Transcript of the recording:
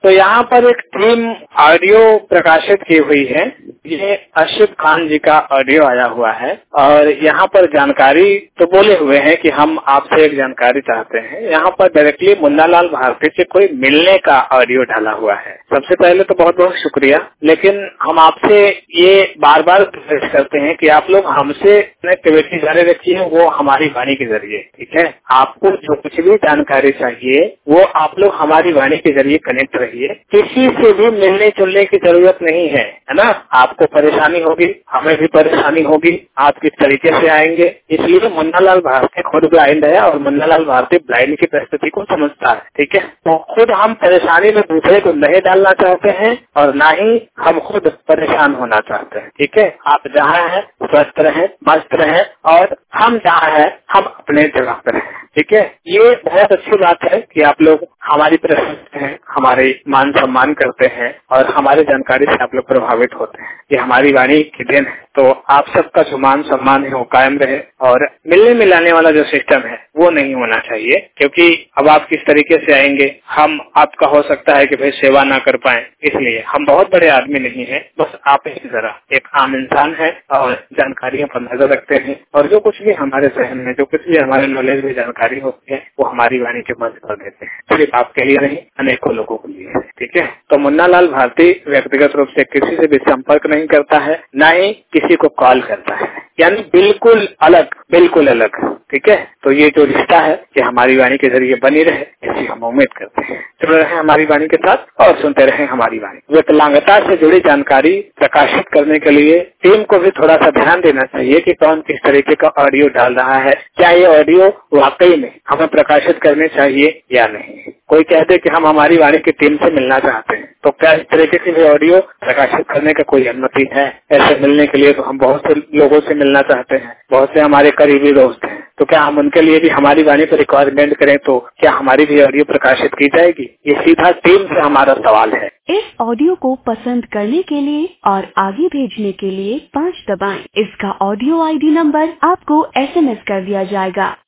तो यहाँ पर एक टीम ऑडियो प्रकाशित की हुई है। ये अशुभ खान जी का ऑडियो आया हुआ है और यहाँ पर जानकारी तो बोले हुए हैं कि हम आपसे एक जानकारी चाहते हैं। यहाँ पर डायरेक्टली मुन्नालाल भारती से कोई मिलने का ऑडियो डाला हुआ है। सबसे पहले तो बहुत बहुत शुक्रिया, लेकिन हम आपसे ये बार बार रिक्वेस्ट करते हैं कि आप लोग हमसे कनेक्टिविटी जारी रखिए, वो हमारी वाणी के जरिए। ठीक है, आपको जो कुछ भी जानकारी चाहिए वो आप लोग हमारी वाणी के जरिए कनेक्ट रहिए। किसी से भी मिलने जुलने की जरूरत नहीं है ना। आपको परेशानी होगी, हमें भी परेशानी होगी, आप किस तरीके से आएंगे। इसलिए मुन्नालाल भारती खुद ब्लाइंड है और मुन्नालाल भारती ब्लाइंड की परिस्थिति को समझता है। ठीक है, तो खुद हम परेशानी में दूसरे को नहीं डालना चाहते हैं और ना ही हम खुद परेशान होना चाहते हैं। ठीक है, आप जहाँ हैं स्वस्थ रहें, मस्त रहें और हम जहाँ हैं हम अपने जगह पर हैं। ठीक है, ये बहुत अच्छी बात है कि आप लोग हमारी प्रशंसा हैं, हमारे मान सम्मान करते हैं और हमारी जानकारी से आप लोग प्रभावित होते हैं। ये हमारी वाणी की देन है। तो आप सबका जो मान सम्मान है वो कायम रहे और मिलने मिलाने वाला जो सिस्टम है वो नहीं होना चाहिए, क्योंकि अब आप किस तरीके से आएंगे, हम आपका हो सकता है कि भाई सेवा ना कर पाए। इसलिए हम बहुत बड़े आदमी नहीं है, बस आप ही तरह एक आम इंसान है और जानकारियों पर नजर रखते हैं और जो कुछ भी हमारे जहन में, जो कुछ भी हमारे नॉलेज में जानकारी होती है वो हमारी वाणी के मंच पर देते हैं। सिर्फ आपके लिए नहीं, अनेकों लोगों के लिए। ठीक है, तो मुन्नालाल भारती व्यक्तिगत रूप से किसी से भी संपर्क नहीं करता है, न ही किसी को कॉल करता है, यानी बिल्कुल अलग, बिल्कुल अलग। ठीक है, तो ये जो रिश्ता है ये हमारी वाणी के जरिए बनी रहे, ऐसी हम उम्मीद करते हैं। जुड़े रहे हमारी वाणी के साथ और सुनते रहे हमारी वाणी। विकलांगता से जुड़ी जानकारी प्रकाशित करने के लिए टीम को भी थोड़ा सा ध्यान देना चाहिए कि कौन किस तरीके का ऑडियो डाल रहा है, क्या ये ऑडियो वाकई में हमें प्रकाशित करने चाहिए या नहीं। कोई कह दे कि हम हमारी वाणी की टीम से मिलना चाहते हैं, तो क्या इस तरीके की भी ऑडियो प्रकाशित करने का कोई अनुमति है? ऐसे मिलने के लिए तो हम बहुत से लोगों से मिलना चाहते हैं, बहुत से हमारे करीबी दोस्त हैं, तो क्या हम उनके लिए भी हमारी वाणी पर रिक्वायरमेंट करें तो क्या हमारी भी ऑडियो प्रकाशित की जाएगी? ये सीधा टीम से हमारा सवाल है। इस ऑडियो को पसंद करने के लिए और आगे भेजने के लिए 5 दबाएं। इसका ऑडियो ID नंबर आपको SMS कर दिया जाएगा।